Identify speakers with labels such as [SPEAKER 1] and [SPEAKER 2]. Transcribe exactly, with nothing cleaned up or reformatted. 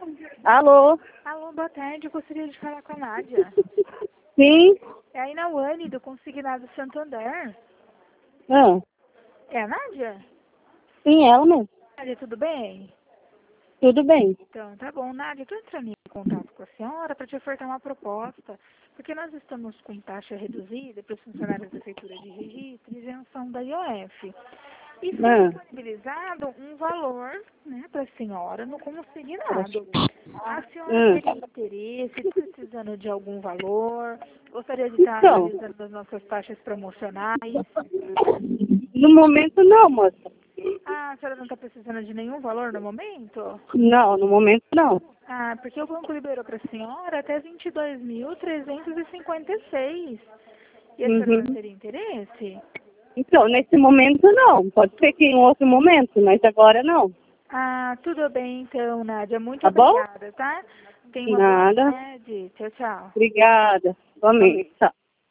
[SPEAKER 1] Alô?
[SPEAKER 2] Alô, boa tarde. Eu gostaria de falar com a Nádia.
[SPEAKER 1] Sim?
[SPEAKER 2] É a Inauane, do Consignado Santander.
[SPEAKER 1] Ah,
[SPEAKER 2] É a Nádia?
[SPEAKER 1] sim, ela mesmo.
[SPEAKER 2] Nádia, tudo bem?
[SPEAKER 1] Tudo bem.
[SPEAKER 2] Então, tá bom. Nádia, eu estou entrando em contato com a senhora para te ofertar uma proposta, porque nós estamos com taxa reduzida para os funcionários da Prefeitura de Registro e isenção da I O F. E foi
[SPEAKER 1] Ah,
[SPEAKER 2] disponibilizado um valor, né, para a senhora no consignado. A senhora
[SPEAKER 1] ah.
[SPEAKER 2] teria interesse, precisando de algum valor, gostaria de estar
[SPEAKER 1] Então,
[SPEAKER 2] analisando as nossas taxas promocionais.
[SPEAKER 1] no momento não, moça.
[SPEAKER 2] Ah, a senhora não está precisando de nenhum valor no momento?
[SPEAKER 1] Não, no momento não.
[SPEAKER 2] Ah, porque o banco liberou para a senhora até vinte e dois mil trezentos e cinquenta e seis. E a senhora não
[SPEAKER 1] Uhum.
[SPEAKER 2] teria interesse?
[SPEAKER 1] Então, nesse momento não. Pode ser que em outro momento, mas agora não.
[SPEAKER 2] Ah, tudo bem então, Nádia. Muito
[SPEAKER 1] Tá bom?
[SPEAKER 2] obrigada, tá? Tenha uma boa
[SPEAKER 1] Nada.
[SPEAKER 2] tarde. Tchau, tchau.
[SPEAKER 1] Obrigada. Igualmente. Tchau.